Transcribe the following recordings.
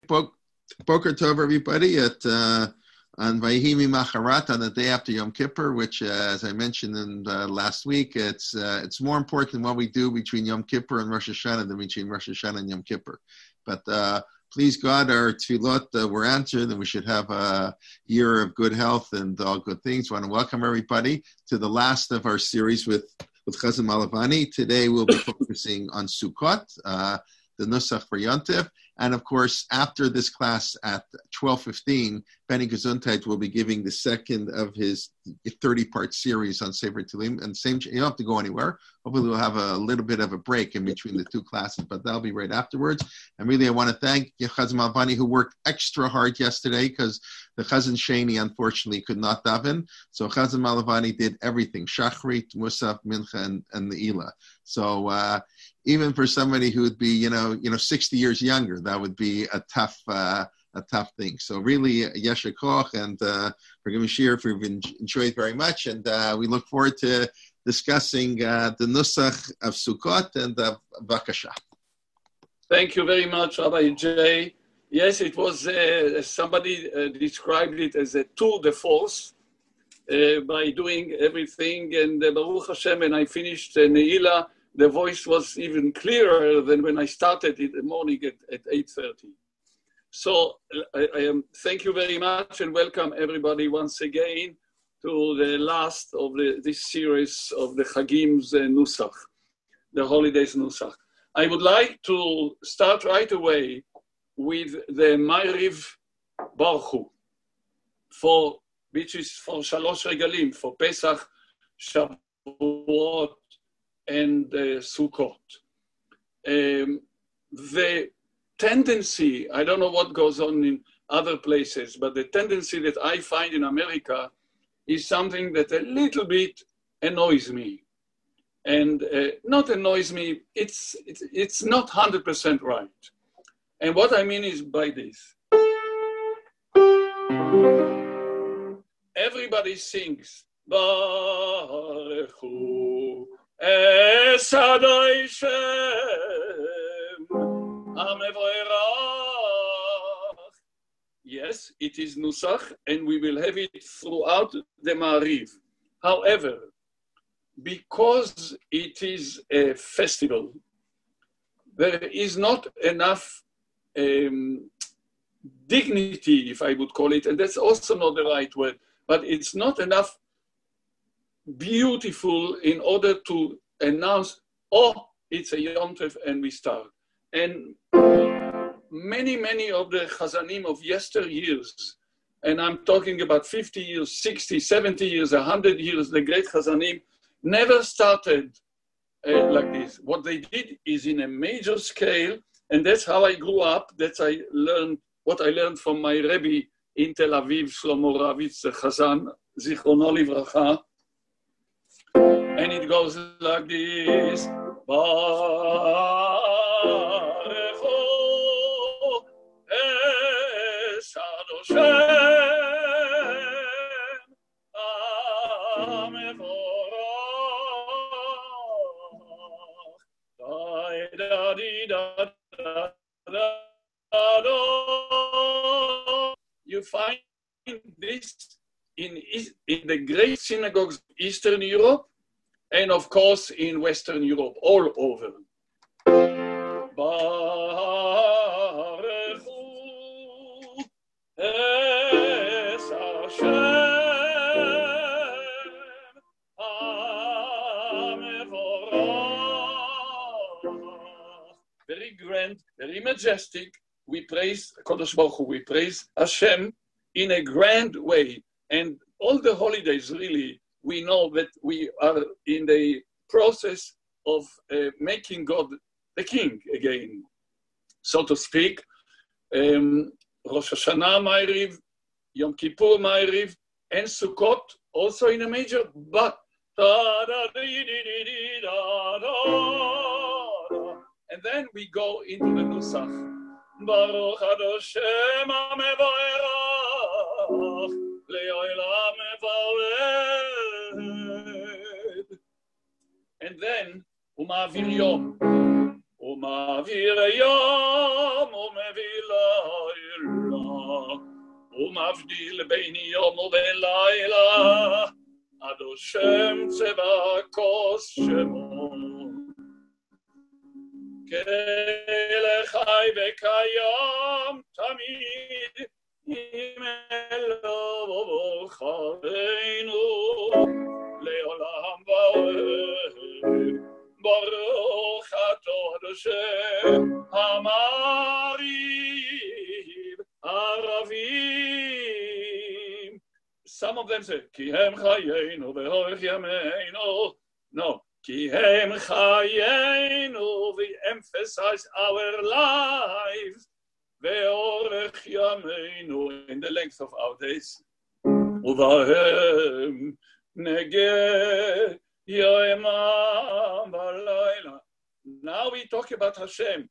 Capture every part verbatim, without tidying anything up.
Boker Tov, everybody, at uh, on Vayihimi Macharat, on the day after Yom Kippur, which, uh, as I mentioned in uh, last week, it's uh, it's more important what we do between Yom Kippur and Rosh Hashanah than between Rosh Hashanah and Yom Kippur. But uh, please God, our tefillot uh, were answered, and we should have a year of good health and all good things. I want to welcome everybody to the last of our series with with Chazan Malavani. Today we'll be focusing on Sukkot, uh, the Nusach for Yontif. And of course, after this class at twelve fifteen, Benny Gesundheit will be giving the second of his thirty-part series on Sefer Tehillim. And same, you don't have to go anywhere. Hopefully we'll have a little bit of a break in between the two classes, but that'll be right afterwards. And really, I want to thank Chazan Malavani, who worked extra hard yesterday because the Chazan Sheni, unfortunately, could not daven. So Chazan Malavani did everything, Shachrit, Musaf, Mincha, and, and the Ila. So uh, even for somebody who would be, you know, you know, sixty years younger, that would be a tough, uh, a tough thing. So really, Yesher Koch, and uh, for Gimashir, we've enjoyed very much, and uh, we look forward to discussing uh, the Nusach of Sukkot and uh, Vakasha. Thank you very much, Rabbi Jay. Yes, it was, uh, somebody uh, described it as a tour de force uh, by doing everything, and uh, Baruch Hashem, when I finished uh, Ne'ilah, the voice was even clearer than when I started in the morning at, at eight thirty. So I, I am, thank you very much, and welcome everybody once again to the last of the, this series of the Chagim's uh, Nusach, the holidays Nusach. I would like to start right away with the Ma'ariv Baruch Hu, for, which is for Shalosh Regalim, for Pesach, Shavuot, and uh, Sukkot. Um, the tendency, I don't know what goes on in other places, but the tendency that I find in America is something that a little bit annoys me. And uh, not annoys me, it's, it's, it's not one hundred percent right. And what I mean is by this. Everybody sings, Baruch Hu Es Adonai Shem HaMevorach. Yes, it is Nusach, and we will have it throughout the Ma'ariv. However, because it is a festival, there is not enough um, dignity, if I would call it, and that's also not the right word, but it's not enough beautiful in order to announce, oh, it's a Yom Tov and we start. And many, many of the Chazanim of yesteryears, and I'm talking about fifty years, sixty, seventy years, one hundred years, the great Chazanim, never started uh, like this. What they did is in a major scale, and that's how I grew up. That's I learned what I learned from my Rebbe in Tel Aviv, Shlomo Ravitz, the Chazan, Zichrono Livracha. And it goes like this. Baruch Hu Es Hashem HaMevorach. Da di da da da da. You find this in, in the great synagogues of Eastern Europe, and of course in Western Europe, all over. Baruch Hu Es Hashem HaMevorach. Very grand, very majestic. We praise Kodesh Baruch Hu, we praise Hashem in a grand way. And all the holidays, really, we know that we are in the process of uh, making God the king again, so to speak. Um, Rosh Hashanah Ma'ariv, Yom Kippur Ma'ariv, and Sukkot also in a major, but and then we go into the Nusach. Baruch Hashem HaMevorach Le'olam Eved. And then Umavir Yom, Umavir Yom, Umavir ומבדיל בין יום ובין לילה, עד השם צבא כוס שמו. כאל חי וקיים תמיד, עם אלוהו חרנו, לעולם ועד. ברוך אתה עד השם המעריב ערבים. Some of them say, כי הם חיינו ואורך ימינו. No, כי הם חיינו, we emphasize our lives, ואורך ימינו, in the length of our days. ובהם נגד יומם ולילה. Now we talk about Hashem.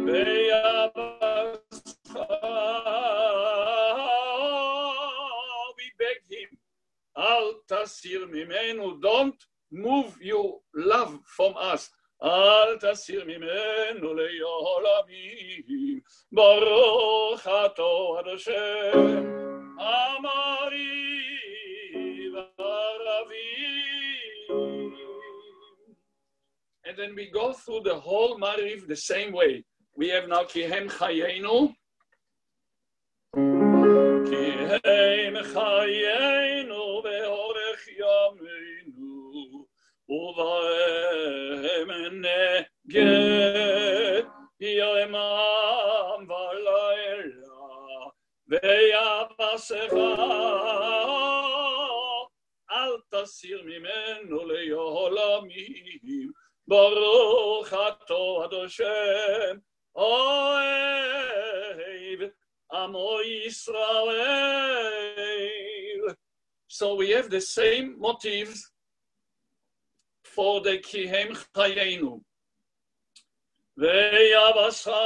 We beg him, Al tasir mimenu, don't move your love from us. Al tasir mimenu le'olamim. Baruch ato ad Hashem, Amariv Aravim. And then we go through the whole Mariv the same way. We have now Kihem Chayenu. Kihem Chayenu ve'orech yameinu. Uvahem neged yomam v'layla. Ve'yavasecha al tasir mimenu le'olamim. Baruch ato ad Hashem ohev amo Yisrael. So we have the same motives for the Kihem Chayenu. Ve'yavascha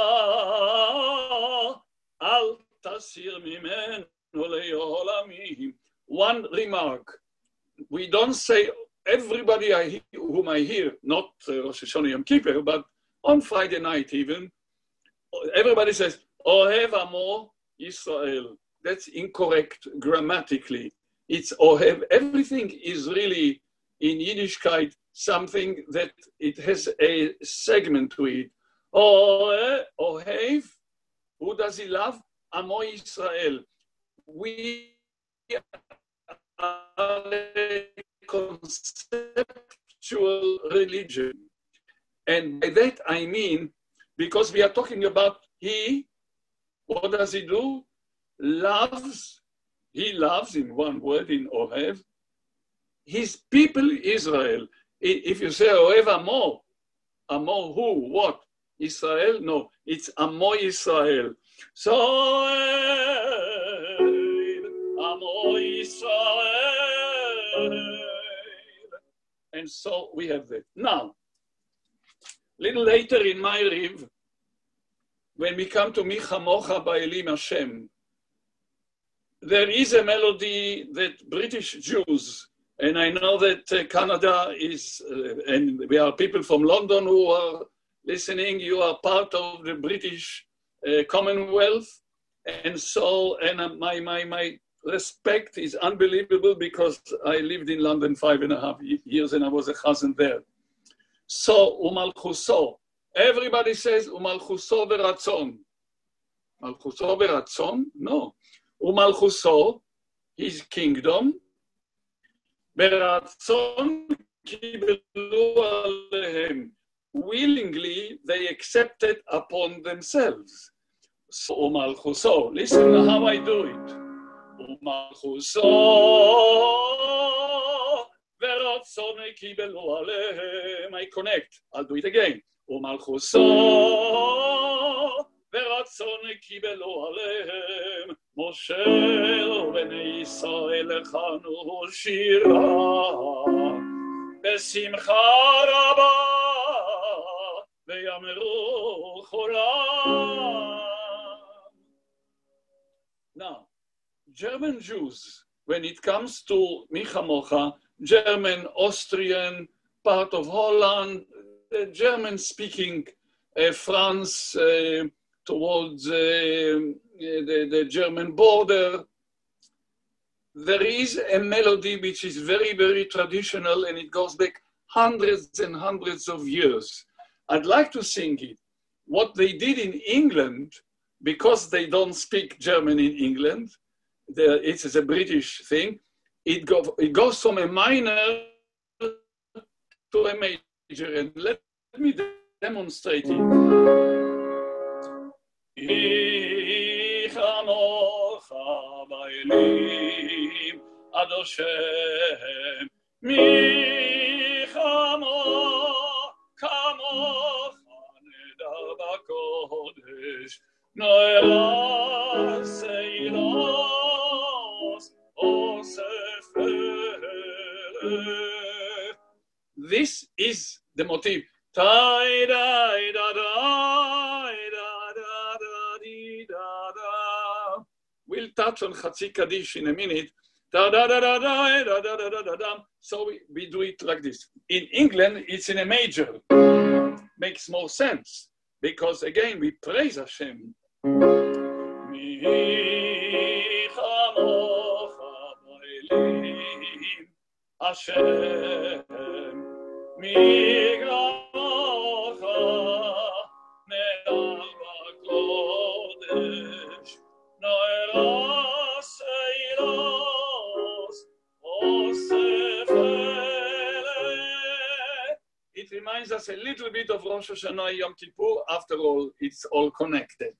al tasir mimenu le'olamim. One remark. We don't say everybody I, whom I hear, not uh, Rosh Hashanah Yom Kippur, but on Friday night even, everybody says, Ohev Amo Yisrael. That's incorrect grammatically. It's Ohev. Everything is really, in Yiddishkeit, something that it has a segment to it. Ohev, who does he love? Amo Yisrael. We are conceptual religion. And by that I mean, because we are talking about he, what does he do? Loves, he loves in one word, in Ohev, his people Israel. If you say Ohev Amo, Amo who, what? Israel? No, it's Amo Israel. So Amo Israel. And so we have that. Now, little later in my Riv, when we come to Mi Chamocha Ba'elim Hashem, there is a melody that British Jews, and I know that uh, Canada is, uh, and we are people from London who are listening, you are part of the British uh, Commonwealth, and so, and uh, my, my, my, respect is unbelievable because I lived in London five and a half years and I was a chazan there. So, umalchuso. Everybody says, umalchuso veratzon. Malchuso veratzon? No. Umalchuso, his kingdom. Veratzon kibelu alehem. Willingly, they accepted upon themselves. So, umalchuso. Listen how I do it. ומלכוסו ורצון קיבלו עליהם. I connect, I'll do it again. ומלכוסו ורצון קיבלו עליהם. משה ובני ישראל הכנו שירה בשמחה רבה ויאמרו כולם. Now, German Jews, when it comes to Mi Chamocha, German, Austrian, part of Holland, uh, German-speaking uh, France uh, towards uh, the, the German border, there is a melody which is very, very traditional, and it goes back hundreds and hundreds of years. I'd like to sing it. What they did in England, because they don't speak German in England, it is a British thing, it, go, it goes from a minor to a major, and let me demonstrate it. Ich amocha ba'elim ad Hashem, mi chamo kamocha nedar b'kodesh, no'era seilos osef. This is the motif. Tai da da da da da da da. We'll touch on Chatzi Kaddish in a minute. Da da da da da da da da da da. So we, we do it like this. In England, it's in a major. Makes more sense because again we praise Hashem. Hashem. It reminds us a little bit of Rosh Hashanah Yom Kippur. After all, it's all connected.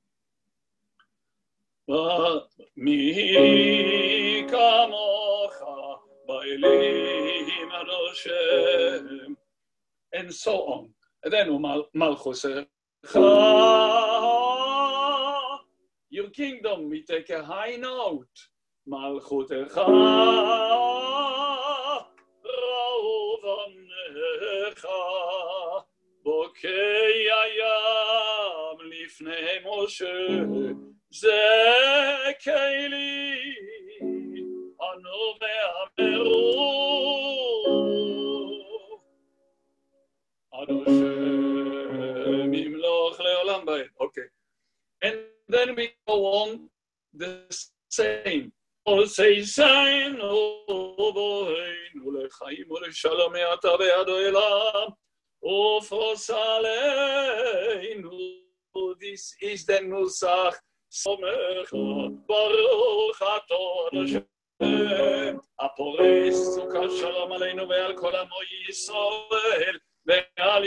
Mi kamocha ba'elim ad Hashem, and so on. And then Malchusecha, your kingdom, we take a high note. Malchutecha, Rauvanecha, Bokei Ayam Lifnei Moshe, Ze Keili, Anu Ve'ameru, Ad Hashem Yimloch Le'olam Ba'ed. Okay. And then we go on the same. All say, Sein, O Boheinu, Lechaim, Le'shalom, Me'ata Be'ado Elam, Ofros Aleinu. This is the Nusach. Somecha, Baruch Ato Hashem, Apores, Sukkah Shalom Aleinu, Ve'al Kol Amo Yisrael, Ve'al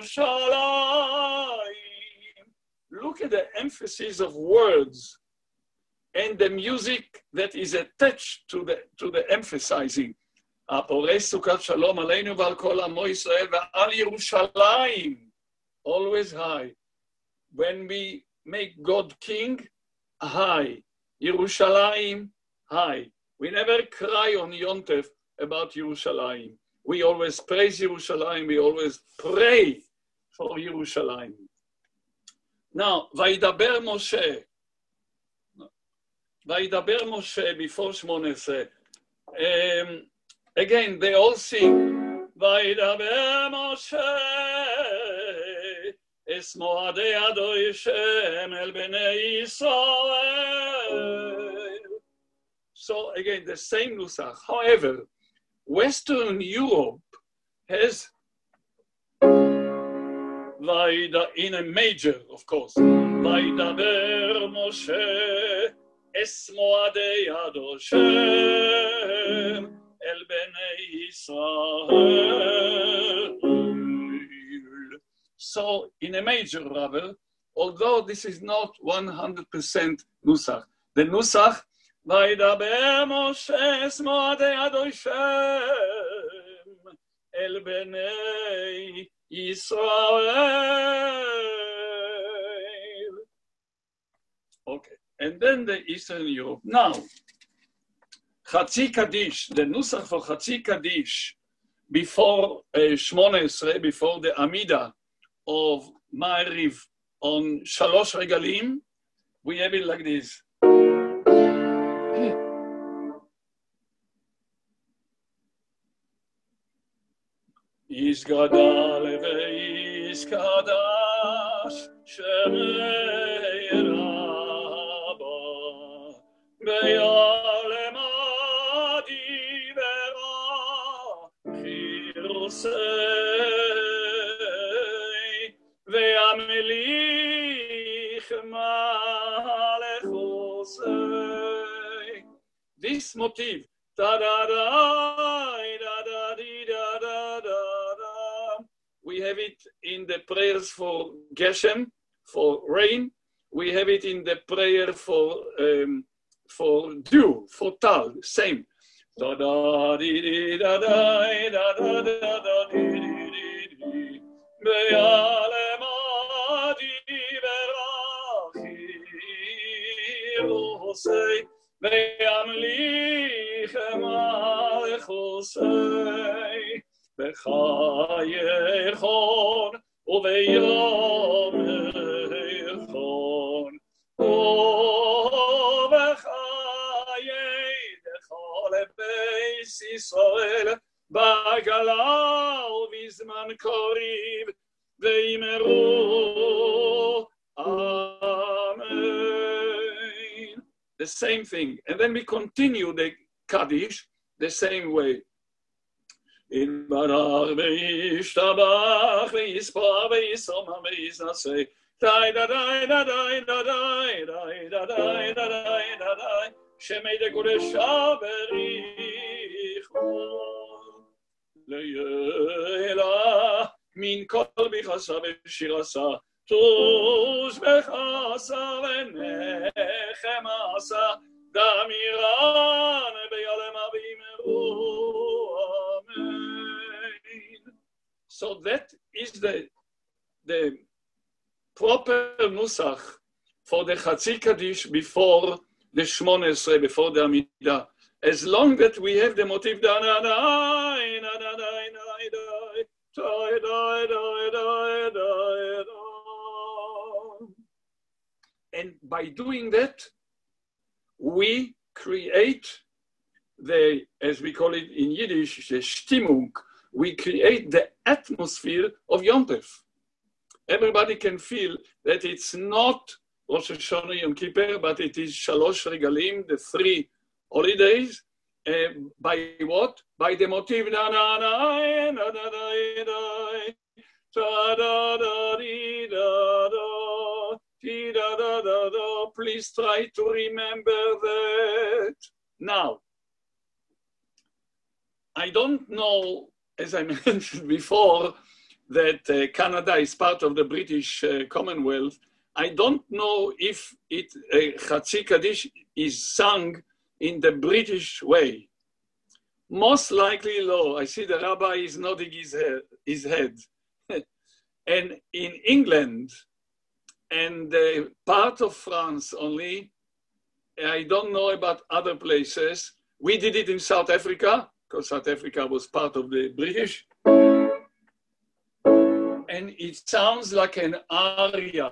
Yerushalayim. Look at the emphasis of words and the music that is attached to the to the emphasizing. Apores Sukkah Shalom Aleinu, Ve'al Kol Amo Yisrael, Ve'al Yerushalayim. Always high. When we make God king, high. Yerushalayim, high. We never cry on Yontef about Yerushalayim. We always praise Yerushalayim. We always pray for Yerushalayim. Now, Vaidaber Moshe. Vaidaber Moshe before Shmone Esrei. Um, again, they all sing. Vaidaber Moshe. Es moadei adoi Shem el bnei Yisrael. So again, the same nusach. However, Western Europe has Vaida in a major, of course. Vaidaber Moshe es moadei adoi Shem el bnei Yisrael. So in a major rather, although this is not one hundred percent Nusach. The Nusach, Vaidaber Moshe es moadei adoi Shem el bnei Yisrael. Okay, and then the Eastern Europe. Now, Chatzi Kaddish, the Nusach for Chatzi Kaddish, before uh, Shmone Esrei, before the Amida of Ma'ariv on Shalosh Regalim, we have it like this. Yizgadal ve'yizkadash shemei rabba be'yalema Josei. This motif, da da da da da da da da. We have it in the prayers for Geshem, for rain. We have it in the prayer for um, for dew, for tal, same. Da da di di da da da da da da di di di. Be'ale madi verachi Josei. Be'amlich emach Josei. Bechayechon uveyom echon. O bechayei dechol beis Yisrael bagala uvizman koriv veimeru. Amen. The same thing. And then we continue the Kaddish the same way. In Barar ve'ishtabach ve'yispar ve'yisomam ve'yisnaseh dai da dai da dai da dai dai da dai da dai da dai shemei de kodesha berichon le'yela min kol bichasa ve'shirasa tush bechasa ve'nechemasa damiran be'yalema v'imeru. So that is the, the proper nusach for the Chatzi Kaddish before the Shmona Esrei, before the Amidah. As long that we have the motif, da da da da da da da da. And by doing that, we create the, as we call it in Yiddish, the Stimmung. We create the atmosphere of Yom Tov. Everybody can feel that it's not Rosh Hashanah Yom Kippur, but it is Shalosh Regalim, the three holidays. Uh, by what? By the motif. Da da da da da da da da da. Please try to remember that. Now, I don't know, as I mentioned before, that uh, Canada is part of the British uh, Commonwealth. I don't know if it uh, Chatzi Kaddish is sung in the British way. Most likely, no. I see the rabbi is nodding his head. His head. And in England and uh, part of France only, I don't know about other places. We did it in South Africa, because South Africa was part of the British. And it sounds like an aria.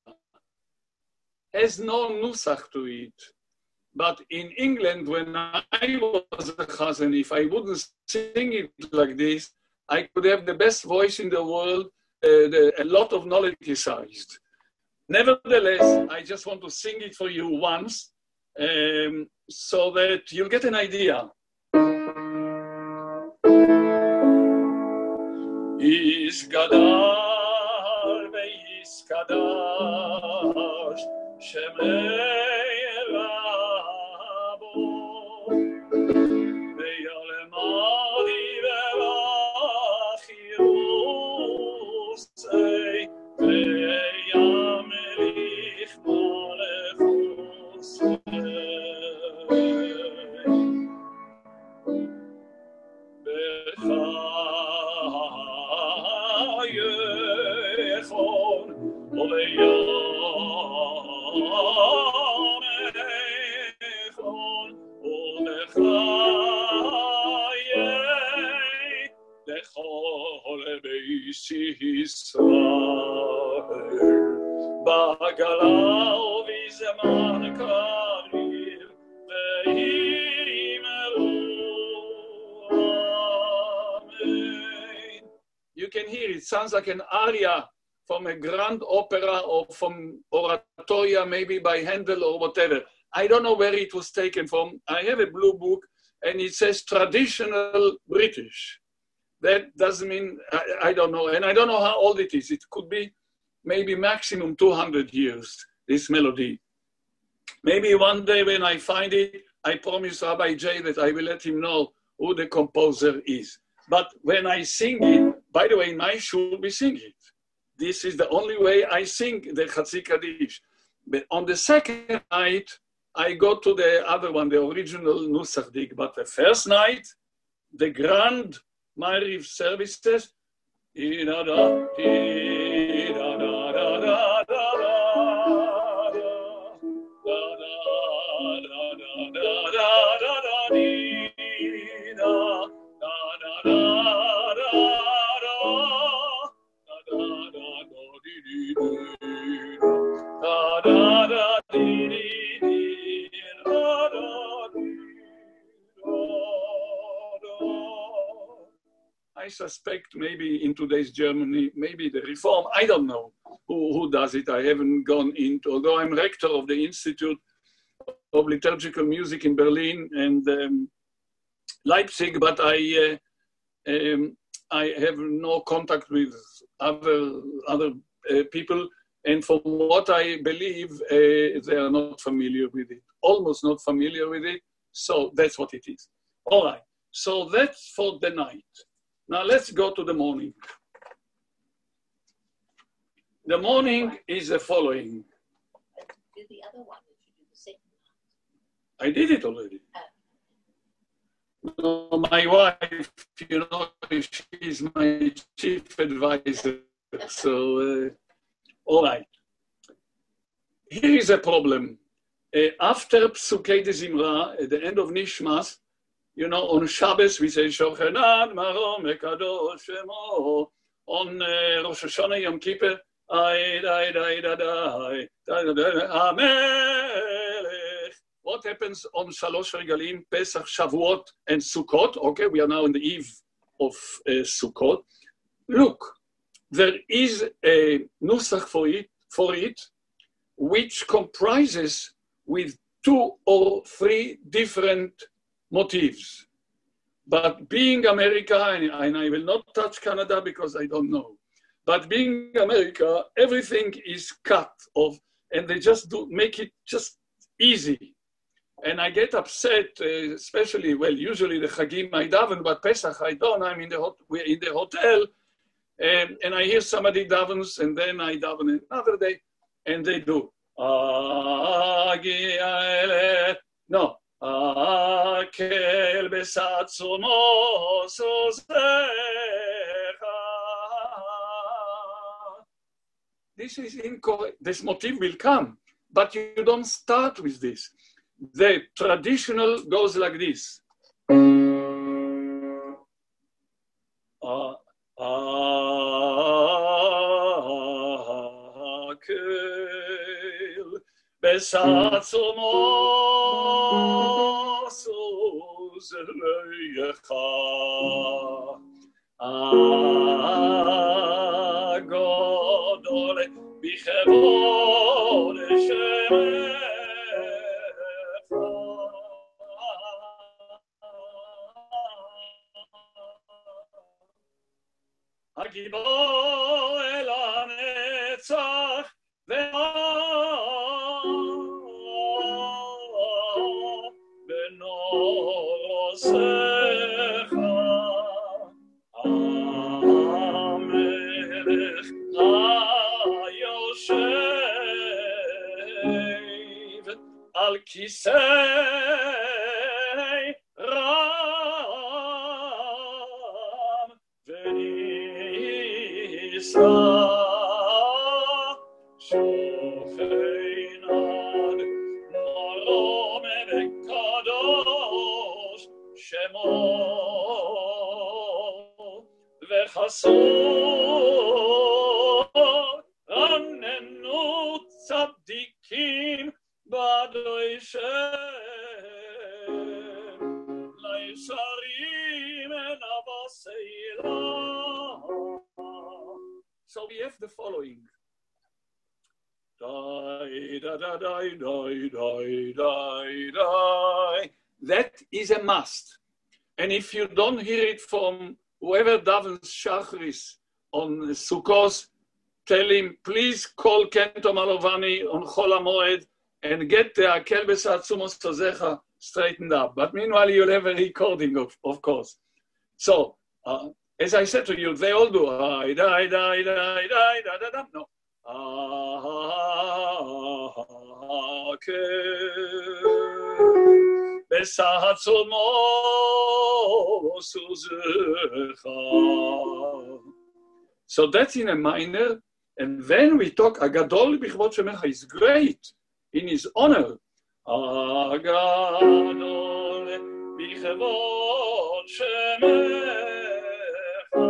Has no nusach to it. But in England, when I was a chazan, if I wouldn't sing it like this, I could have the best voice in the world, uh, the, a lot of knowledge criticized. Nevertheless, I just want to sing it for you once, um, so that you'll get an idea. Iskadar ve'iskadash shemei rabo ve'yalemadi ve'achirusei ve'yamelich malechusei You can hear it sounds like an aria from a grand opera or from oratoria, maybe by Handel or whatever. I don't know where it was taken from. I have a blue book and it says traditional British. That doesn't mean, I, I don't know. And I don't know how old it is. It could be maybe maximum two hundred years, this melody. maybe one day when I find it, I promise Rabbi Jay that I will let him know who the composer is. But when I sing it, by the way, in my shul we sing it. This is the only way I sing the Chatzi Kaddish. But on the second night, I go to the other one, the original Nusach Dig. But the first night, the grand Ma'ariv services, I suspect maybe in today's Germany, maybe the Reform, I don't know who, who does it. I haven't gone into, although I'm rector of the Institute of Liturgical Music in Berlin and um, Leipzig, but I, uh, um, I have no contact with other, other uh, people. And from what I believe, uh, they are not familiar with it, almost not familiar with it. So that's what it is. All right, so that's for the night. Now let's go to the morning. The morning is the following. Do the other one, did you do the second night? I did it already. Oh. No, my wife, you know, she's my chief advisor. So, uh, all right. Here is a problem. Uh, after Psukei de Zimra, at the end of Nishmas, you know, on Shabbos we say Shochenad Marom Ekadosh Shemo. On uh, Rosh Hashanah Yom Kippur, Ay Dai Dai Dai Dai Dai Dai Amelech. What happens on Shalosh Regalim, Pesach, Shavuot, and Sukkot? Okay, we are now in the eve of uh, Sukkot. Look, there is a nusach for it, for it, which comprises with two or three different motifs. But being America, and, and I will not touch Canada because I don't know, but being America, everything is cut off, and they just do make it just easy. And I get upset, uh, especially, well, usually the Chagim I daven, but Pesach I don't. I'm in the hot, we're in the hotel, and, and I hear somebody davens, and then I daven another day, and they do. No. Akel besat somo sozecha. This is incorrect. This motif will come, but you don't start with this. The traditional goes like this. Akel besat somo sozecha. Agodol bichevod shemecha. Agibor el hanetzach ve'ah benorosecha. Amelech hayoshev al kisei ram v'nisa shochenad marom v'kadosh shemo v'chasod anenu tzadikim b'adoi shem laisharim en avaseilah. So we have the following. Die, da, da, die, die, die, die, die. That is a must. And if you don't hear it from whoever davens Shachris on Sukkot, tell him, please call Kento Malovani on Chol HaMoed and get the Akel Besatzumos Tozecha straightened up. But meanwhile, you'll have a recording, of, of course. So, uh, as I said to you, they all do. I die, die, die, die, da, da, da. No. Akel Besatzumos Tozecha. So that's in a minor. And then we talk, Agadol Bichvot Shemecha is great in his honor. Agadol Bichvot Shemecha.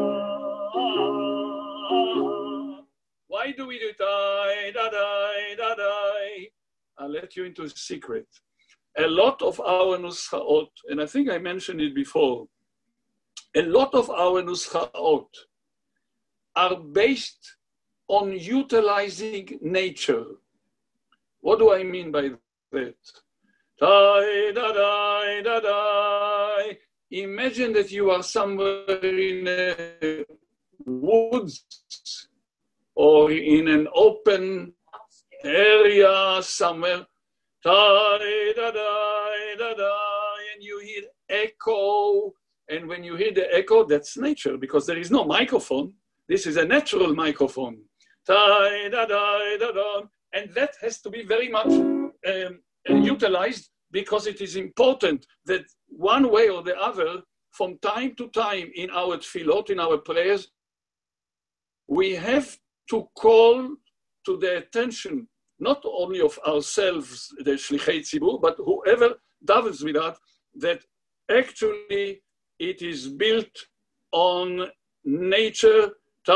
Why do we do die, da, die, da, die? I'll let you into a secret. A lot of our nuschaot, and I think I mentioned it before, a lot of our nuschaot are based on utilizing nature. What do I mean by that? Die, da, die, da, die. Imagine that you are somewhere in a woods or in an open area somewhere. Die, da, die, da, die. And you hear echo. And when you hear the echo, that's nature because there is no microphone. This is a natural microphone. Da, da, da, da, da. And that has to be very much um, utilized because it is important that one way or the other, from time to time in our tefillot, in our prayers, we have to call to the attention not only of ourselves, the Shlichei Tzibur, but whoever davens with us, that actually it is built on nature.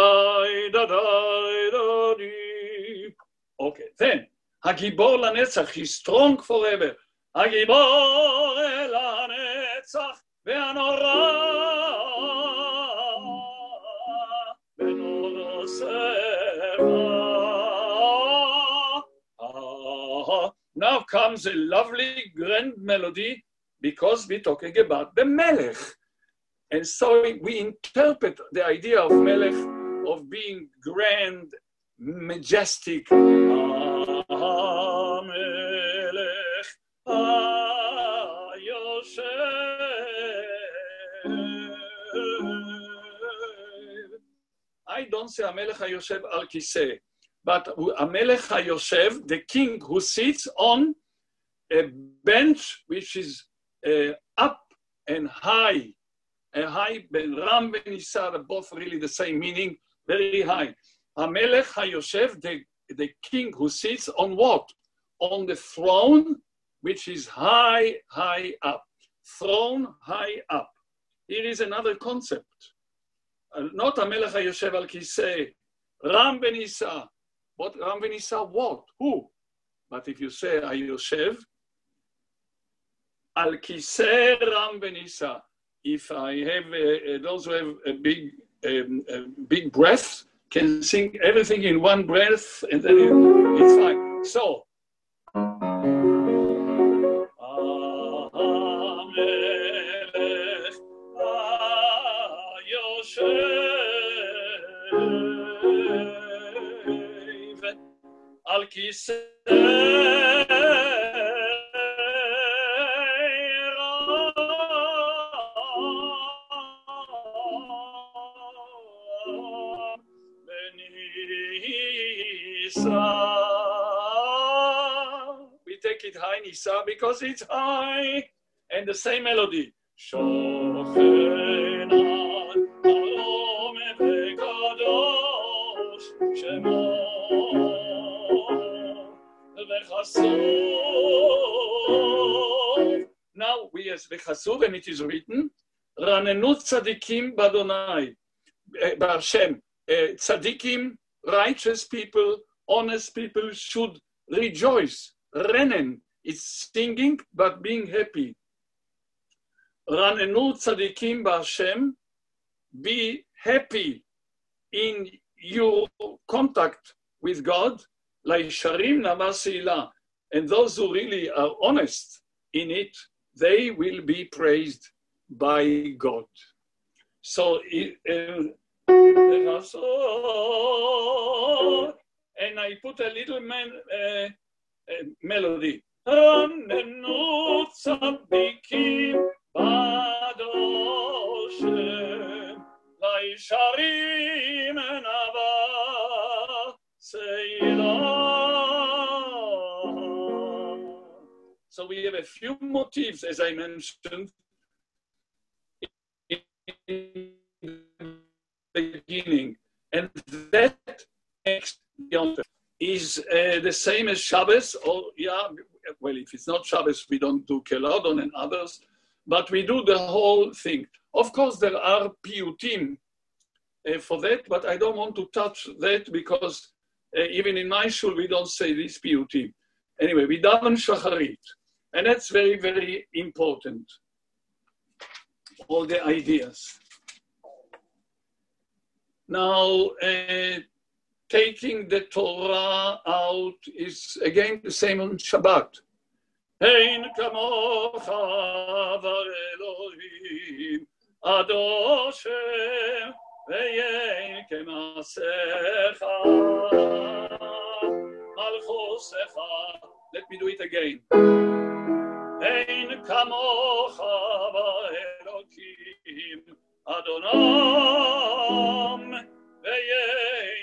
Okay, then, Hagibor Lanetzach, he's strong forever. Hagibor Lanetzach, Ve'anora, Ve'noroseva. Now comes a lovely grand melody because we're talking about the Melech. And so we interpret the idea of Melech of being grand, majestic. I don't say Amelech HaYoshev al Kiseh, but Amelech HaYoshev, the king who sits on a bench which is uh, up and high. A high, Ben Ram Ben Issa, both really the same meaning, very high. Hamelech HaYoshev, the, the king who sits on what? On the throne, which is high, high up. Throne, high up. Here is another concept. Uh, not Hamelech HaYoshev al Kiseh. Ram Ben Issa. What? Ram Ben Issa what? Who? But if you say HaYoshev, al Kiseh Ram Ben Issa. If I have uh, those who have a big, um, a big breath, can sing everything in one breath, and then it, it's fine. So, Al we take it high Nisa because it's high and the same melody. Now we have Vechasuv and it is written Ranenut Tzadikim Badonai B'Hashem. Tzadikim, righteous people, honest people should rejoice. Renen, it's singing but being happy. Ranenu tzadikim b'Hashem, be happy in your contact with God. Laisharim navasila, and those who really are honest in it, they will be praised by God. So. Uh, And I put a little man, uh, uh, melody. Ranenu tzadikim badoshem laisharim enava seilah. So we have a few motifs, as I mentioned, in the beginning, and that makes Yom Tov is uh, the same as Shabbos, or yeah, well, if it's not Shabbos, we don't do Kelodon and others, but we do the whole thing. Of course, there are piyutim uh, for that, but I don't want to touch that because uh, even in my shul, we don't say this piyutim. Anyway, we daven shacharit, and that's very, very important. All the ideas. Now, uh, taking the Torah out is again the same on Shabbat. Ein kamocha v'Elohim adoshem ve'yein kemasecha malchosecha. Let me do it again. Ein kamocha v'Elohim Adonam ve'yein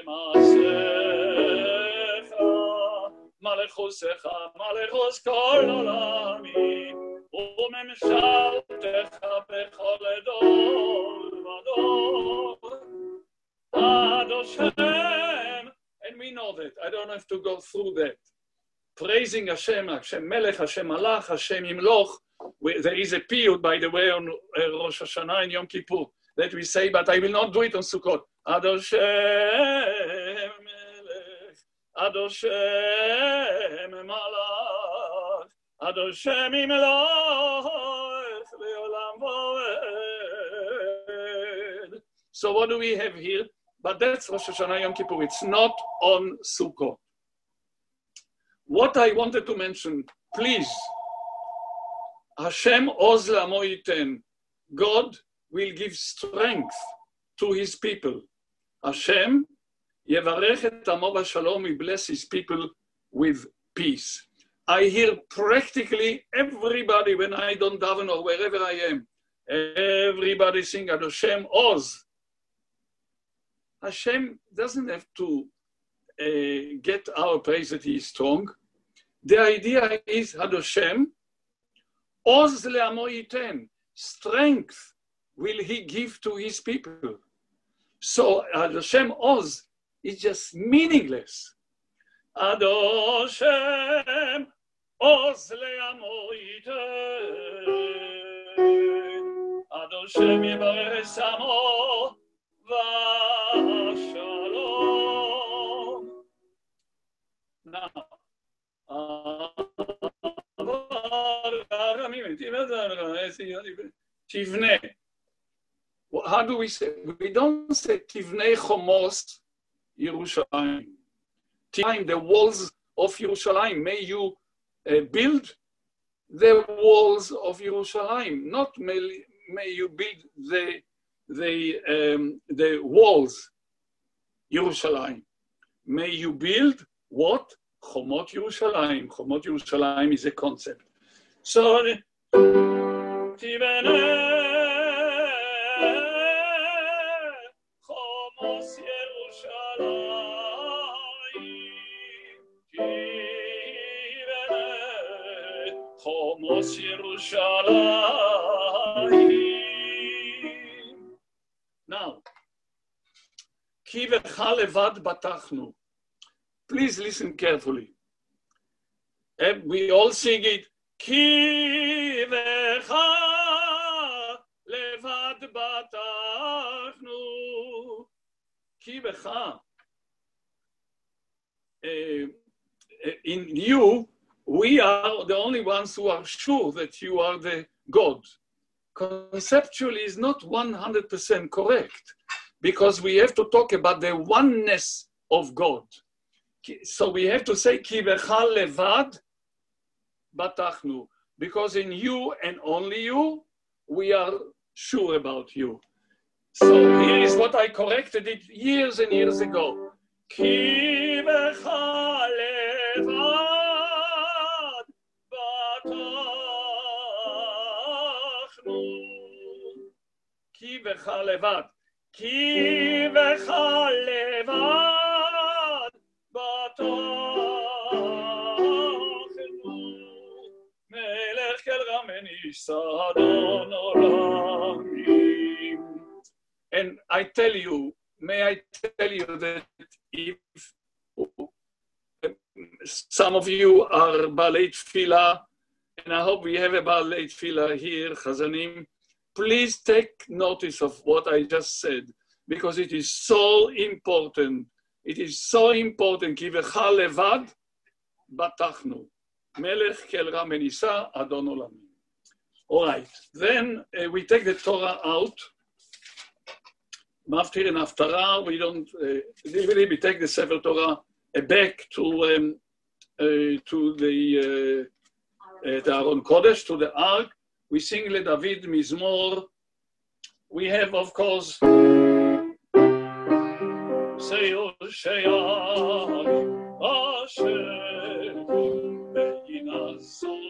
kemasecha malechusecha malechus kol olamim u'memshaltecha bechol edor v'ador Adoshem. And we know that. I don't have to go through that. Praising Hashem, Hashem Melech, Hashem Malach, Hashem Yimloch. There is a piyut, by the way, on uh, Rosh Hashanah and Yom Kippur that we say, but I will not do it on Sukkot. Adoshem Melech, Adoshem Malach, Adoshem Yimloch, Le'olam Voed. So what do we have here? But that's Rosh Hashanah Yom Kippur. It's not on Sukkot. What I wanted to mention, please, Hashem oz la'amo yiten. God will give strength to his people. Hashem yevarech et amo b'shalom. He bless his people with peace. I hear practically everybody when I don't daven or wherever I am, everybody sing Hashem oz. Hashem doesn't have to uh, get our praise that he is strong. The idea is Hashem oz le'amo yiten. Strength will he give to his people. So Hashem oz is just meaningless. Adoshem oz le'amo yiten. Adoshem yevarech esamo v'shalom. Now, Tivnei. How do we say? We don't say Tivnei Chomos Yerushalayim. Tivnei, the walls of Yerushalayim. May you uh, build the walls of Yerushalayim. Not may, may you build the the um, the walls Yerushalayim. May you build what? Chomot Yerushalayim. Chomot Yerushalayim is a concept. So, Tivnei Chomos Yerushalayim. Tivnei Chomos Yerushalayim. Now, Ki v'cha levad batachnu. Please listen carefully. And we all sing it. Ki v'cha levad batachnu. Ki v'cha. Uh, in you, we are the only ones who are sure that you are the God. Conceptually is not one hundred percent correct because we have to talk about the oneness of God. So we have to say, Ki v'cha levad batachnu, because in you and only you, we are sure about you. So here is what I corrected it years and years ago. Ki v'cha levad בך לבד, כי בך לבד, בתוכנו, מלך כל רמניס אדון עולמים. And I tell you, may I tell you that if some of you are Baalei Tefillah, and I hope we have a Baalei Tefillah here, Chazanim, please take notice of what I just said, because it is so important. It is so important. כי בך לבד בטחנו. מלך כל רם ונישא, אדון עולמים. All right, then uh, we take the Torah out. Maftir and Haftarah, we don't, uh, we take the Sefer Torah uh, back to um, uh, to the uh, uh, the Aron Kodesh, to the Ark. We sing Le David Mizmor. We have, of course, Seir Sheyach Asher Be'inazol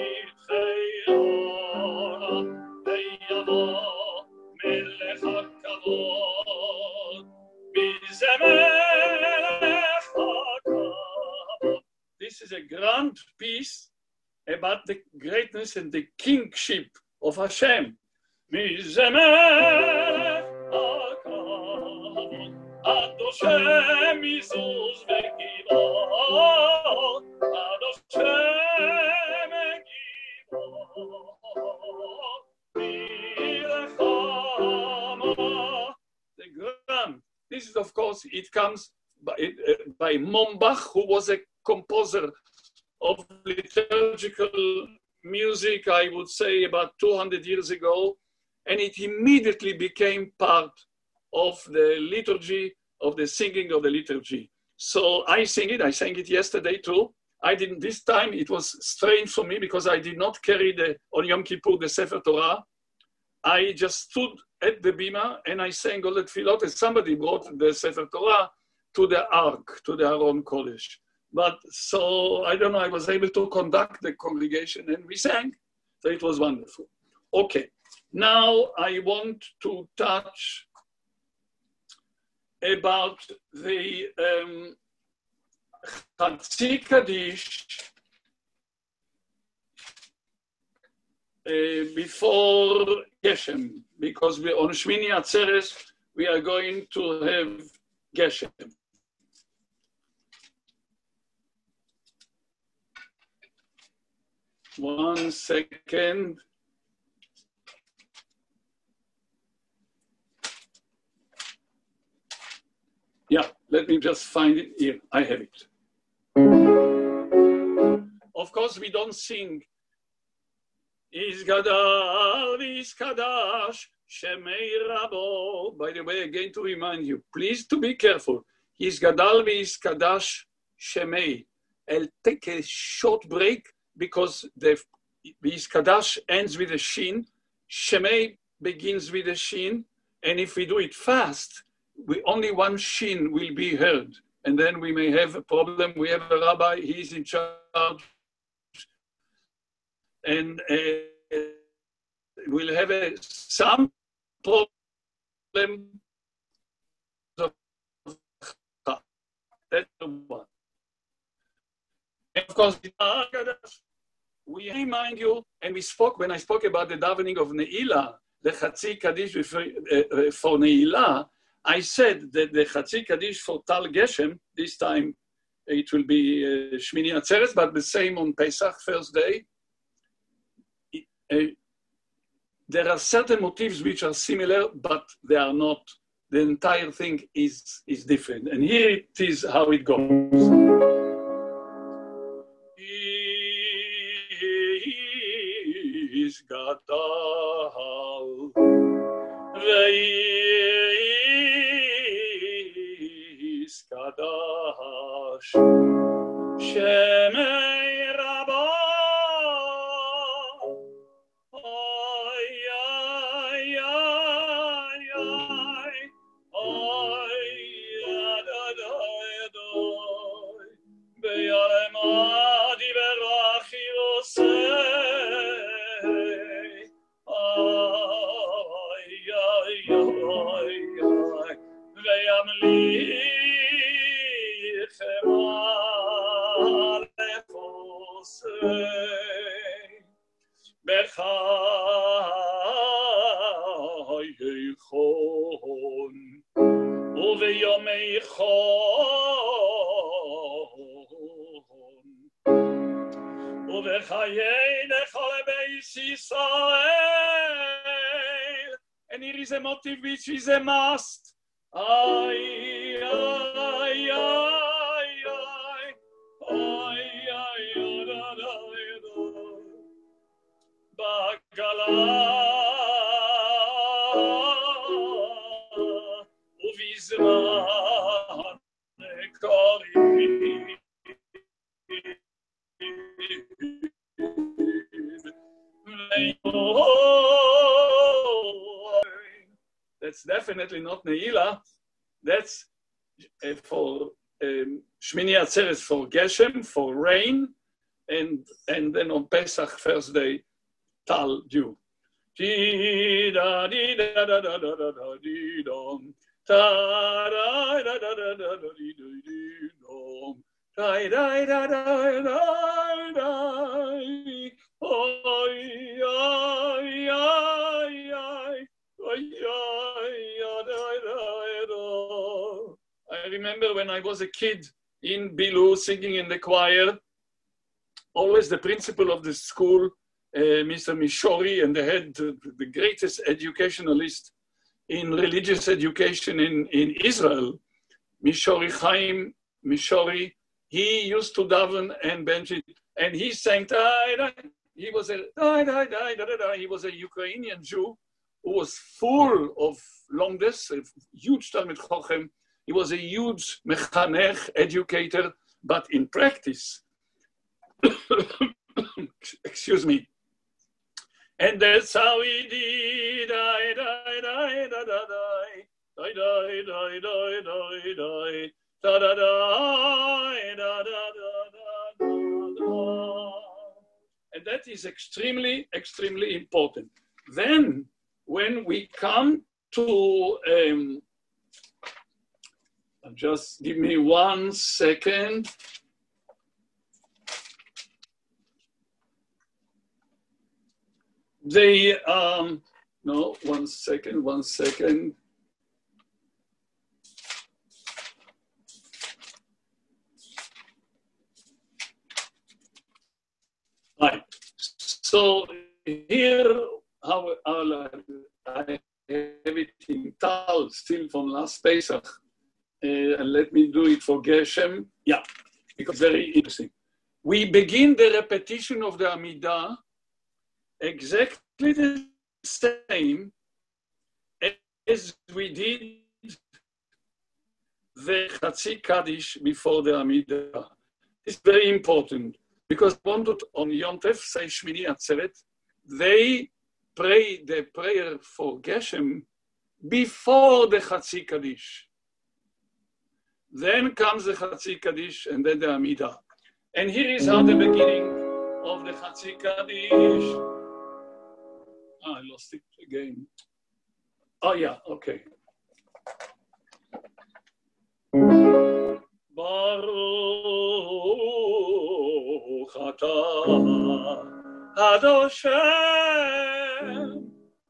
B'Cheyora Be'yavo Melech HaKavod B'Zemelech HaKavod. This is a grand piece about the greatness and the kingship of Hashem. Mizemech HaKavod Ad Hashem Mizuz V'Givot Ad Hashem V'Givot Milchama. The grand. This is, of course, it comes by, uh, by Mombach, who was a composer of liturgical music, I would say about two hundred years ago, and it immediately became part of the liturgy, of the singing of the liturgy. So I sing it, I sang it yesterday too. I didn't, this time it was strange for me because I did not carry the, on Yom Kippur, the Sefer Torah. I just stood at the bima and I sang all the tefillot, and somebody brought the Sefer Torah to the Ark, to the Aron Kodesh. But so, I don't know, I was able to conduct the congregation and we sang. So it was wonderful. Okay, now I want to touch about the um, Chatzi Kaddish uh, before Geshem, because we, on Shmini Atzeres, we are going to have Geshem. One second. Yeah, let me just find it here. I have it. Of course, we don't sing Is Gadal, Is Kadash, Shemei Rabo. By the way, again to remind you, please to be careful. Is Gadal, Is Kadash, Shemei. I'll take a short break because the Is Kadash ends with a shin, Shemei begins with a shin, and if we do it fast, we, only one shin will be heard, and then we may have a problem. We have a rabbi, he's in charge, and uh, we'll have a, some problem. That's the one. And of course, we remind you, and we spoke, when I spoke about the davening of Ne'ilah, the Chatzi Kaddish for, uh, for Ne'ilah, I said that the Chatzi Kaddish for Tal Geshem, this time it will be uh, Shmini Atzeres, but the same on Pesach, first day. Uh, there are certain motifs which are similar, but they are not. The entire thing is, is different. And here it is how it goes. Is Gadal, Ve'is Kadash, Shemei Rabo, Oy, oy, oy, oy, oy, adad, adad, Be'yalem adi verachi oseh, oy, oy, בחיי חון וביומי חון ובחיי לכל בית ישראל. And here is a motive which is a must. Ay, ay, ay, ay, ay, ay, da, da, da, Bagala uvizman kori. That's definitely not Neila. That's uh, for um, Shmini Atzeres, for Geshem, for rain, and and then on Pesach first day, Tal dew. Di da di da da da da da da di dom. Ta da da da da da da di di dom. Da da da da da da. Oy oy oy oy oy oy. I remember when I was a kid in Bilu singing in the choir. Always the principal of the school, uh, Mister Mishori, and the head, the greatest educationalist in religious education in, in Israel, Mishori Chaim Mishori, he used to daven and bench it, and he sang, he was a, he was a Ukrainian Jew who was full of longness, a huge Talmid Chochem. He was a huge mechanech, educator, but in practice, excuse me. And that's how he did. Die, die, die, die, die, die, die, die, die, die, die, da, da, da, da, da, da, da. And that is extremely, extremely important. Then, when we come to, um, just give me one second. They, um, no, one second, one second. Right. So here, how, how I have it in Tal, still from last Pesach. Uh, and let me do it for Geshem. Yeah, because very interesting. We begin the repetition of the Amidah exactly the same as we did the Chatzi Kaddish before the Amidah. It's very important because I wanted on Yom Tov, say Shmini Atzeret, they pray the prayer for Geshem before the Chatzi Kaddish. Then comes the Chatzi Kaddish and then the Amidah. And here is how the beginning of the Chatzi Kaddish. Ah, I lost it again. Oh, yeah, okay. Baruch atah Adoshem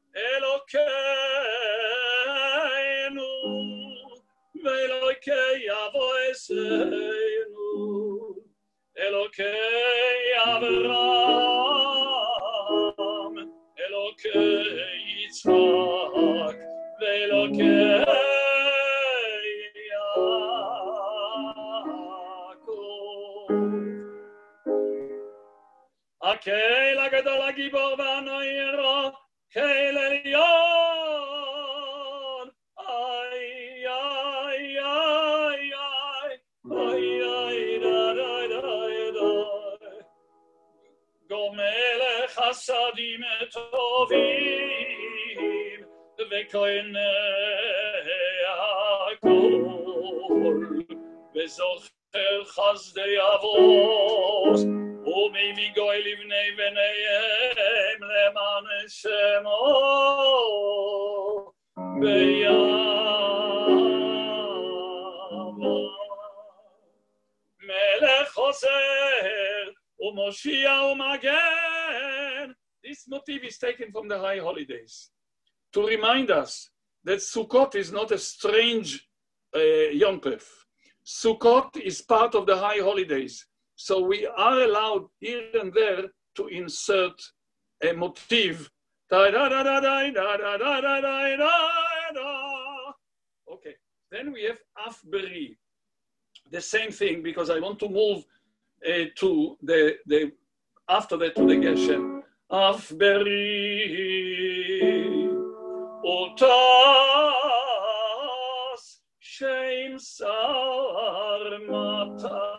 Elokeinu Ve'elokei avoseinu Elokei Avraham Elokei Yitzhak Ve'elokei Akel הגדול הגיבור והנוירו, קהל עליון. איי, איי, איי, איי, איי, דה, דה, דה, דה. גומל חסדים טובים, וכהני הכל, וזוכר חסדי אבות, ומי גוי לבני בניהם למען שמו ביבוא. מלך חוזר ומושיע ומגן. This this motif is taken from the high holidays to remind us that Sukkot is not a strange uh, Yom Tov. Sukkot is part of the high holidays. So we are allowed here and there to insert a motif. Okay, then we have Af Beri. The same thing, because I want to move uh, to the, the, after that to the Geshem. Af Beri, Otas, Shem Sarmata.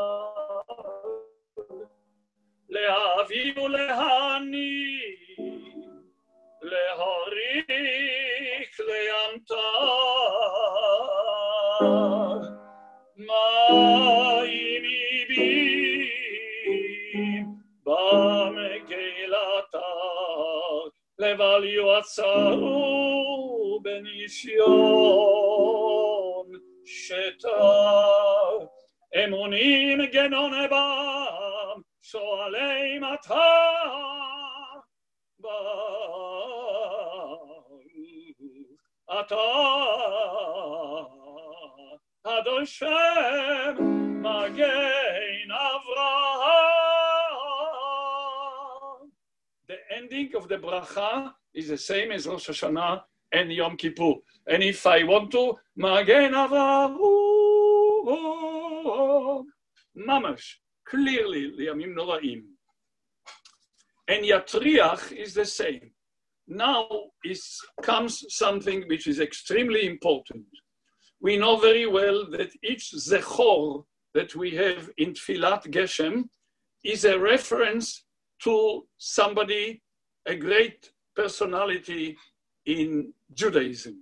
להביא ולהניב, להריק לימתר, מים איבים במגילתר, לבל יועצרו בניסיון שתר, אמונים גנון בם, שואלי מטה אתה אדון שם מגן אברהם. The ending of the bracha is the same as Rosh Hashanah and Yom Kippur. And if I want to, מגן אברהם, ממש. Clearly, לימים נוראים. And Yatriach is the same. Now is, comes something which is extremely important. We know very well that each Zechor that we have in Tfilat Geshem is a reference to somebody, a great personality in Judaism.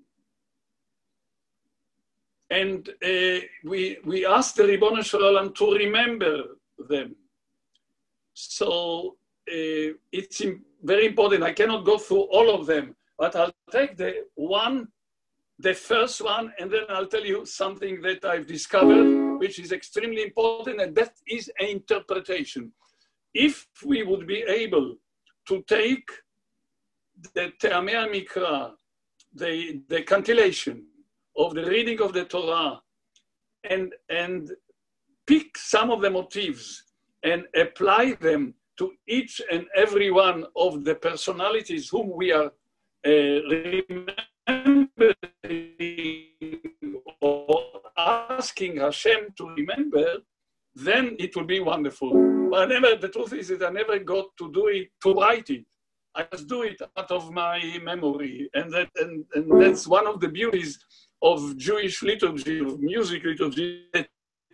And uh, we, we ask the Ribono Shel Olam to remember them. So uh, it's very important. I cannot go through all of them, but I'll take the one, the first one, and then I'll tell you something that I've discovered, which is extremely important, and that is an interpretation. If we would be able to take the Te'amei Mikra, the, the cantillation of the reading of the Torah, and, and pick some of the motifs and apply them to each and every one of the personalities whom we are uh, remembering or asking Hashem to remember, then it will be wonderful. But I never, the truth is that I never got to do it, to write it. I just do it out of my memory. And, that, and, and that's one of the beauties of Jewish liturgy, of music liturgy, that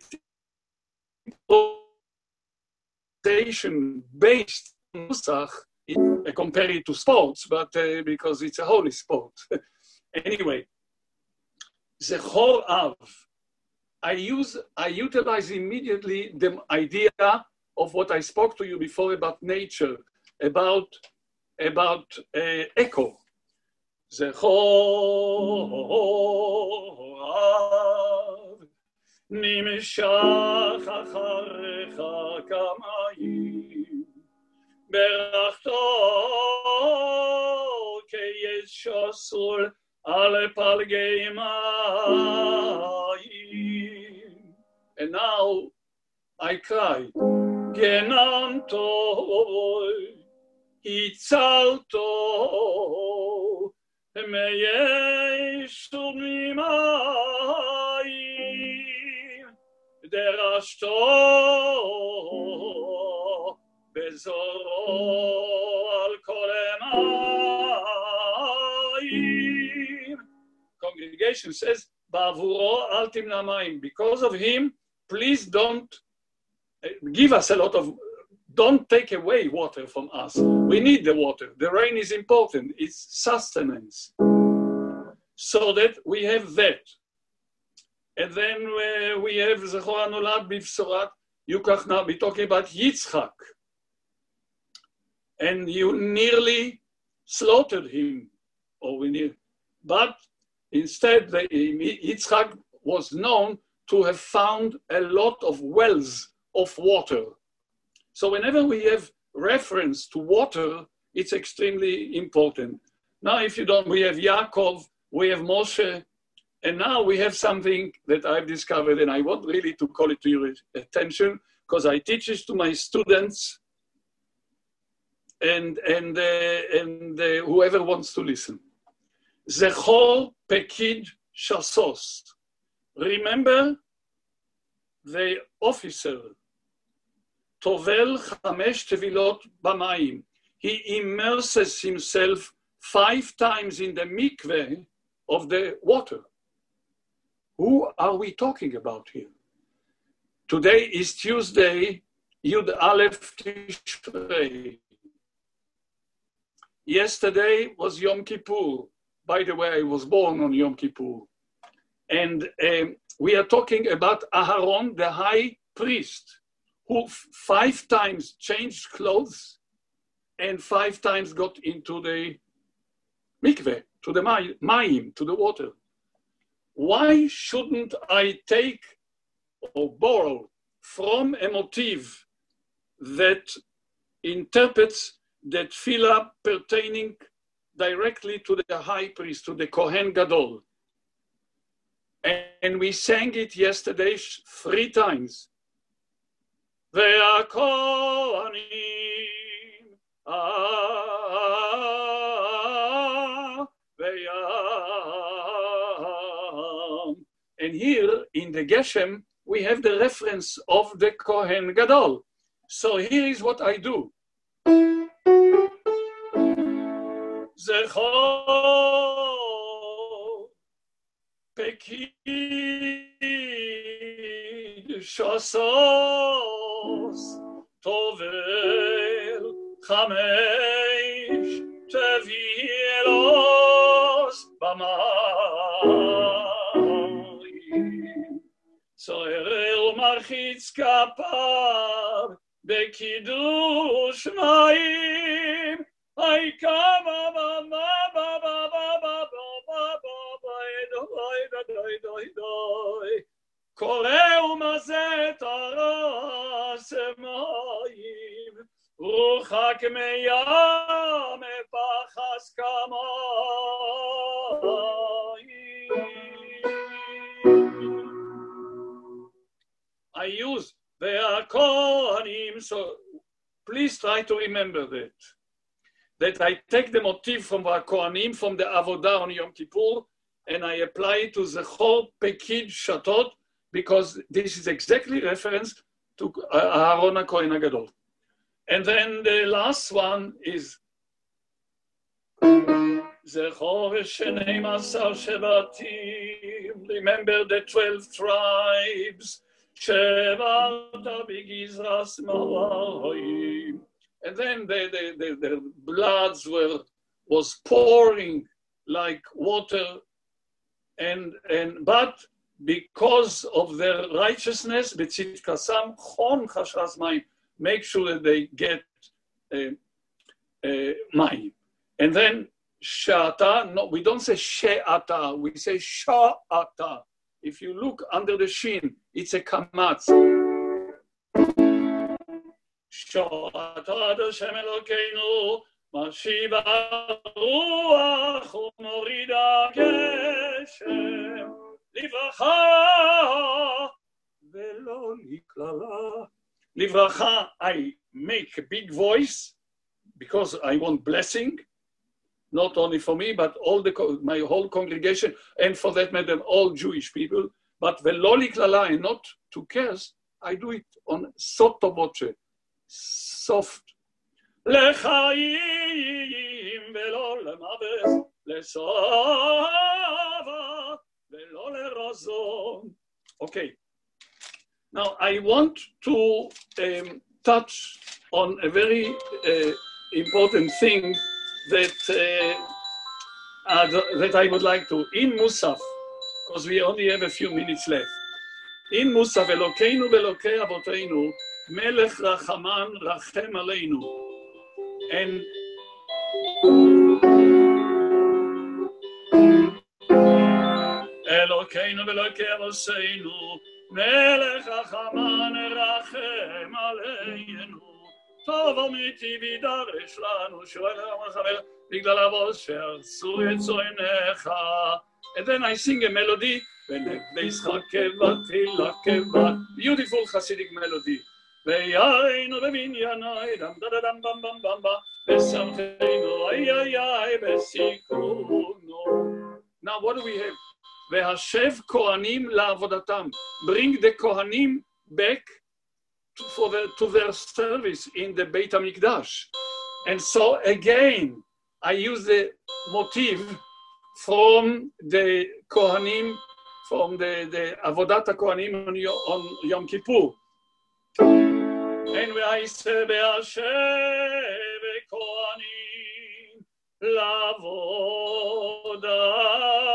based Nusach, I compare it to sports, but uh, because it's a holy sport. Anyway, Zechor Av. I use, I utilize immediately the idea of what I spoke to you before about nature, about, about uh, echo. Zechor Av. נמשך אחריך כמים, ברכתו כיש שסול על פלגי מים. And now I cry, גננתו, הצלתו, מיש וממים. דרשתו בזורו על כל המים. Congregation says, בעבורו אל תמנע מים. Because of him, please don't give us a lot of, don't take away water from us. We need the water. The rain is important. It's sustenance. So that we have that. And then uh, we have Zechor HaNolad Bivsorat Yukach now. We're talking about Yitzchak. And you nearly slaughtered him. Or we near, but instead, the, Yitzchak was known to have found a lot of wells of water. So whenever we have reference to water, It's extremely important. Now, if you don't, we have Yaakov, we have Moshe, and now we have something that I've discovered, and I want really to call it to your attention, because I teach it to my students and, and, uh, and uh, whoever wants to listen. Zechor Pekid Shasos. Remember the officer, Tovel Chamesh Tevilot B'mayim. He immerses himself five times in the mikveh of the water. Who are we talking about here? Today is Tuesday, Yud Aleph Tishrei. Yesterday was Yom Kippur. By the way, I was born on Yom Kippur. And um, we are talking about Aharon, the high priest, who five times changed clothes and five times got into the mikveh, to the mayim, to the water. Why shouldn't I take or borrow from a motif that interprets the tefillah pertaining directly to the high priest, to the Kohen Gadol? And we sang it yesterday three times. Ve'akohanim ah ve'yam. And here in the Geshem, we have the reference of the Kohen Gadol. So here is what I do. Zechor Pekid Shasos Tovel Chamesh Tevilos B'mayim Tzorer Marchitz Kapar Bekidush Mayim I come Koleu mazet aras mayim Ruchak meyam epachas kamayim. I use the Kohanim, so please try to remember that. That I take the motif from the Kohanim, from the Avodah on Yom Kippur, and I apply it to Zechor Pekid Shatot, because this is exactly reference to Aharon HaKohen HaGadol. And then the last one is Zechor Shenei Masar Shevatim. Remember the twelve tribes. Shevarta B'Gizras Ma'ayim. And then the, the, the, the bloods were was pouring like water, and and but because of their righteousness, b'tzidkasam chon chashas mayim, make sure that they get uh, uh, mayim. And then sha'ata, no, we don't say she'ata, we say sha'ata. If you look under the shin, it's a kamatz. Sha'ata Hashem Elokeinu, Mashiva Ruach Umorida Geshem, Livracha Velo Niklala. Livracha, I make a big voice because I want blessing, not only for me, but all the my whole congregation, and for that matter, all Jewish people. But Velo Niklala, and not to curse, I do it on sotto voce. Soft. Lechaim velo lemaves lesava velo lerazon. Okay. Now I want to um, touch on a very uh, important thing that uh, uh, that I would like to in Musaf, because we only have a few minutes left. In Musaf, Elokeinu velokei avoteinu. Melech Rachaman Rachem Aleinu. And Elokeinu Velokei Avoseinu Melech Rachaman Rachem Aleinu טוב אמיתי וידרש לנו שואל המחבר בגלל הבושר צור את צוענך. And then I sing a melody וישחק כבת תהילה כבת beautiful Hasidic melody ויין ובבנייני דם דם דם דם דם דם דם ושמחנו איי איי איי בסיכונו. Now what do we have? והשב כהנים לעבודתם. Bring the כהנים back to, for the, to their service in the Beit HaMikdash. And so again, I use the motif from the Kohanim, from the, the Avodat HaKohanim on, on Yom Kippur. And I say, Be'ashev Kohanim Lavodah.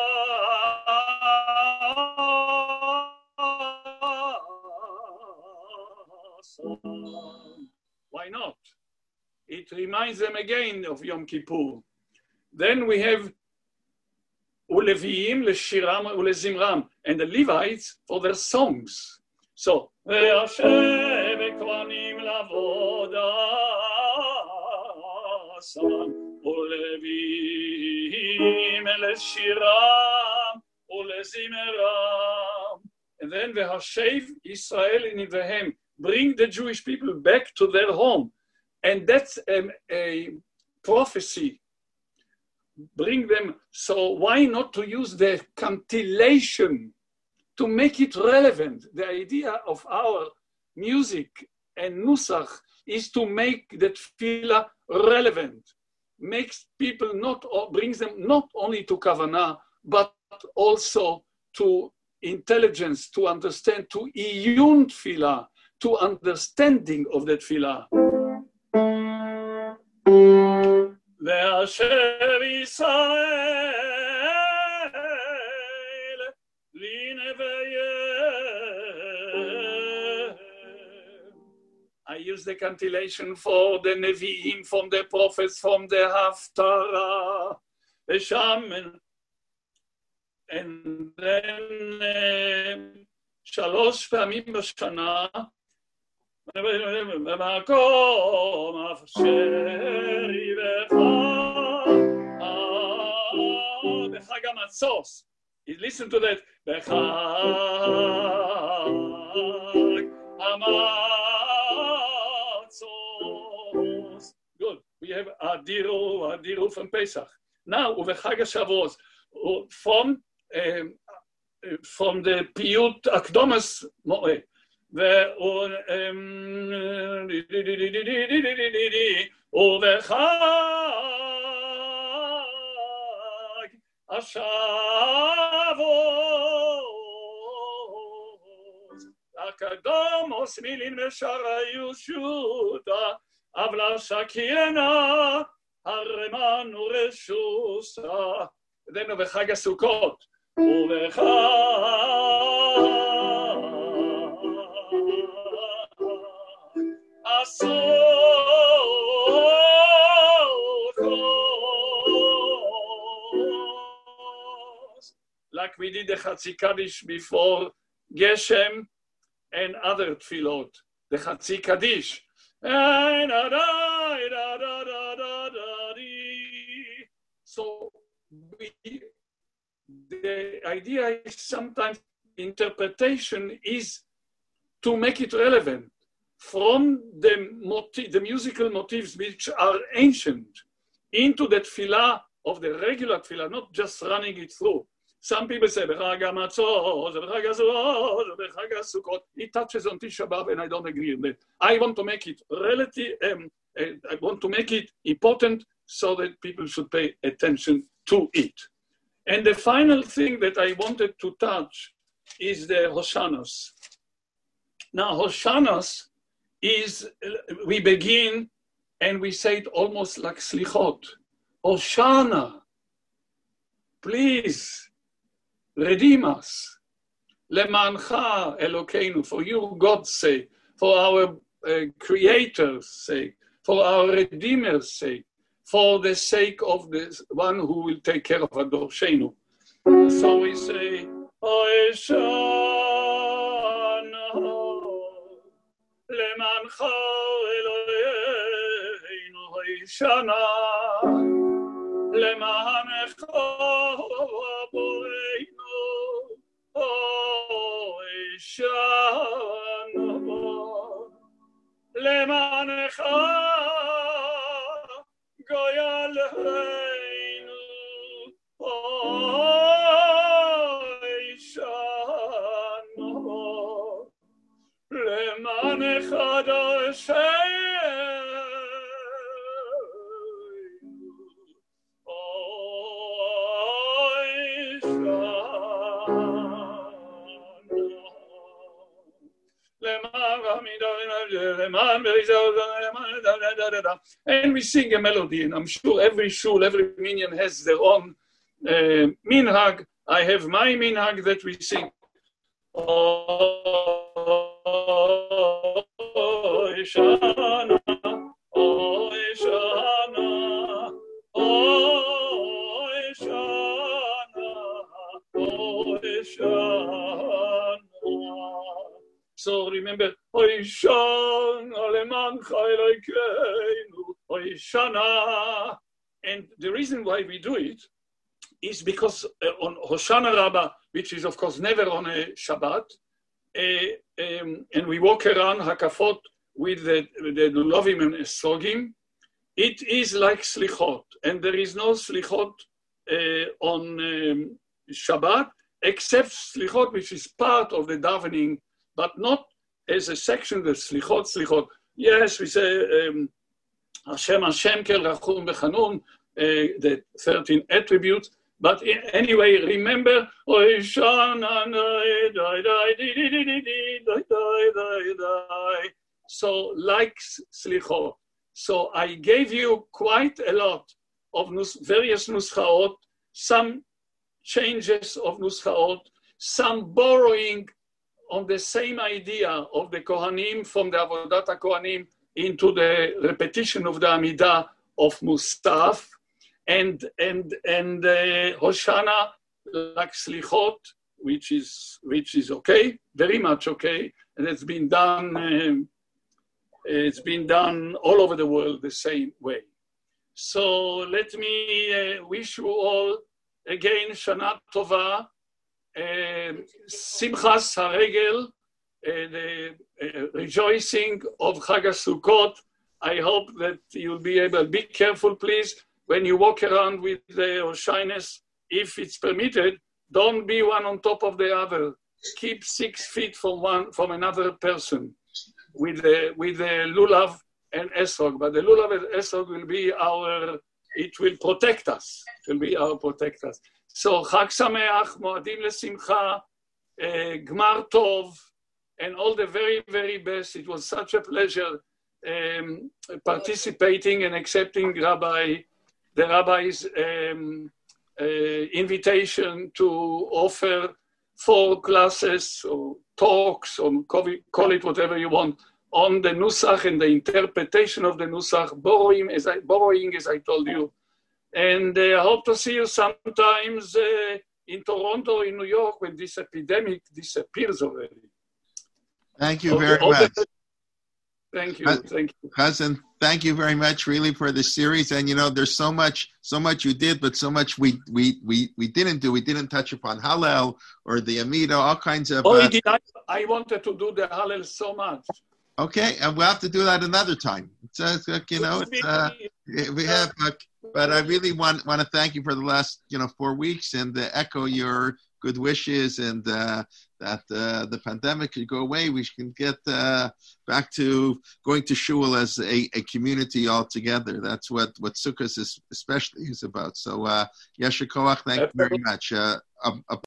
Why not? It reminds them again of Yom Kippur. Then we have Uleviim leShiram uleZimram, and the Levites for their songs. So Ve'ashev Kohanim Lavodah Uleviim leShiram uleZimram, and then Ve'ashev Israel Nivehem, bring the Jewish people back to their home. And that's um, a prophecy. Bring them. So why not to use the cantillation to make it relevant? The idea of our music and nusach is to make the tefillah relevant. Makes people not, or brings them not only to kavanah, but also to intelligence, to understand, to iyun tefillah, to understanding of the tefillah. Ve'ashev Yisrael li'nevayeh. I use the cantillation for the Nevi'im, from the prophets, from the Haftarah, V'sham, and then shalosh פעמים בשנה במקום אשר יבחר בחג המצות. Listen to that. בחג המצות. Good. We have Adiru, Adiru from Pesach. Now, ובחג השבועות. From, um, from the Piyut Akdomas Mo'eh. ובחג השבועות הקדומוס מילין ושריו שוטה אבל שקירנה הרמן ורשושה. then ובחג הסוכות ובחג like we did the Chatzi Kaddish before Geshem and other tefillot, the Chatzi Kaddish. So we, the idea is sometimes interpretation is to make it relevant from the motif, the musical motifs which are ancient into the tefillah of the regular tefillah, not just running it through. Some people say, B'chag HaMatzot, B'chag HaSukkot, B'chag HaSukkot. It touches on Tisha B'Av, and I don't agree with that. I want to make it relative, um, I want to make it important so that people should pay attention to it. And the final thing that I wanted to touch is the Hoshanos. Now, Hoshanos is, we begin and we say it almost like Slichot. Hoshana, please, redeem us. Lemancha Elokeinu, for you, God's sake, for our uh, Creator's sake, for our Redeemer's sake, for the sake of the one who will take care of Adorshenu. So we say, Hoshana, lemancha Elokeinu. שנה למענך בורנו אוי שנה למענך גויאלנו אוי שנה למענך דורשנו and we sing a melody, and I'm sure every shul, every minyan has their own uh, minhag. I have my minhag that we sing. Oh, Shana, oh, Shana, oh, Shana, oh, Shana. So remember, Oy Shana leman chaylekeinu, Oy Shana. And the reason why we do it is because uh, on Hoshana Rabbah, which is of course never on a Shabbat, uh, um, and we walk around Hakafot with the, the Lulavim and Esrogim, it is like Slichot, and there is no Slichot uh, on um, Shabbat, except Slichot, which is part of the davening, but not as a section, the Slichot, Slichot. Yes, we say, um, Hashem, Hashem, Kel, Rachum, Bechanun, the thirteen attributes. But anyway, remember, so like Slichot. So I gave you quite a lot of nus- various nuschaot, some changes of nuschaot, some borrowing on the same idea of the Kohanim from the Avodat HaKohanim into the repetition of the Amidah of Musaf, and and and uh, Hoshana like Slichot, which is which is okay, very much okay, and it's been done. Um, it's been done all over the world the same way. So let me uh, wish you all again Shana Tova. Uh, Simchas Haregel, uh, the uh, rejoicing of Chag HaSukkot. I hope that you'll be able, be careful please, when you walk around with the Hoshainus, if it's permitted, don't be one on top of the other. Keep six feet from one, from another person with the, with the Lulav and Esrog. But the Lulav and Esrog will be our, it will protect us. It will be our protectors. So, Chag Sameach, Moadim Lesimcha, Gmar Tov, and all the very, very best. It was such a pleasure um, participating and accepting Rabbi, the Rabbi's um, uh, invitation to offer four classes or talks, or call it whatever you want, on the Nusach and the interpretation of the Nusach, borrowing, as I, borrowing, as I told you. And I uh, hope to see you sometimes uh, in Toronto, in New York, when this epidemic disappears already. Thank you very okay, much. The... Thank you. Uh, thank you. Cousin, thank you very much, really, for the series. And, you know, there's so much, so much you did, but so much we we we, we didn't do. We didn't touch upon Hallel or the Amidah, all kinds of... Oh, uh, did I, I wanted to do the Hallel so much. Okay, and we'll have to do that another time. It's, uh, it's you know, it's, uh, we have... Uh, But I really want want to thank you for the last, you know, four weeks and uh, echo your good wishes, and uh, that uh, the pandemic could go away. We can get uh, back to going to shul as a, a community altogether. That's what, what Sukkot is especially is about. So, uh, Yesher Koach, thank you very much. Uh, a, a